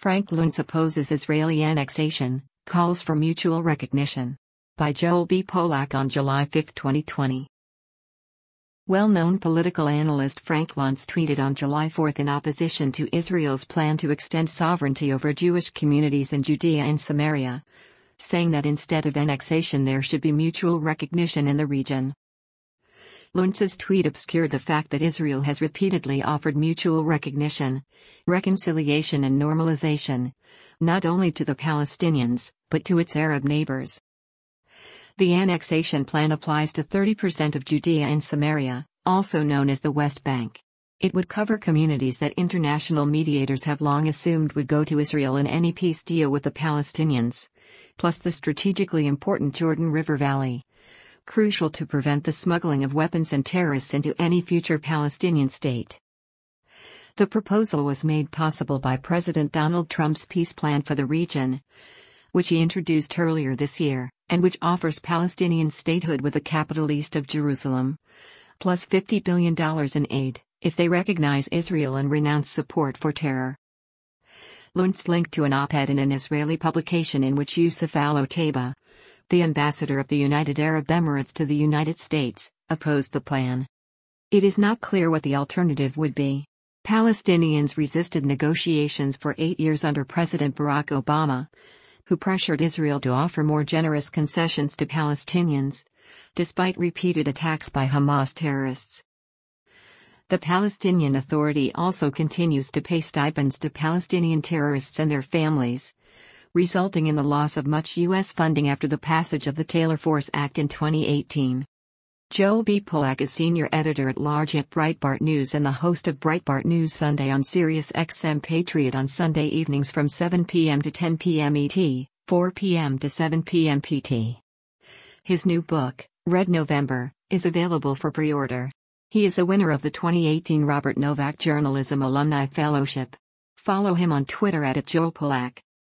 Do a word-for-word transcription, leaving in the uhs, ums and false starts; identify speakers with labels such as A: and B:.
A: Frank Luntz opposes Israeli annexation, calls for mutual recognition. By Joel B. Polak on July fifth, twenty twenty. Well-known political analyst Frank Luntz tweeted on July fourth in opposition to Israel's plan to extend sovereignty over Jewish communities in Judea and Samaria, saying that instead of annexation there should be mutual recognition in the region. Luntz's tweet obscured the fact that Israel has repeatedly offered mutual recognition, reconciliation and normalization, not only to the Palestinians, but to its Arab neighbors. The annexation plan applies to thirty percent of Judea and Samaria, also known as the West Bank. It would cover communities that international mediators have long assumed would go to Israel in any peace deal with the Palestinians, plus the strategically important Jordan River Valley, crucial to prevent the smuggling of weapons and terrorists into any future Palestinian state. The proposal was made possible by President Donald Trump's peace plan for the region, which he introduced earlier this year, and which offers Palestinian statehood with a capital east of Jerusalem, plus fifty billion dollars in aid, if they recognize Israel and renounce support for terror. Luntz linked to an op-ed in an Israeli publication in which Yusuf Al-Otaiba, the ambassador of the United Arab Emirates to the United States, opposed the plan. It is not clear what the alternative would be. Palestinians resisted negotiations for eight years under President Barack Obama, who pressured Israel to offer more generous concessions to Palestinians, despite repeated attacks by Hamas terrorists. The Palestinian Authority also continues to pay stipends to Palestinian terrorists and their families, resulting in the loss of much U S funding after the passage of the Taylor Force Act in twenty eighteen. Joel B. Polak is senior editor-at-large at Breitbart News and the host of Breitbart News Sunday on Sirius X M Patriot on Sunday evenings from seven p m to ten p m E T, four p m to seven p m P T. His new book, Red November, is available for pre-order. He is a winner of the twenty eighteen Robert Novak Journalism Alumni Fellowship. Follow him on Twitter at Joel Polak.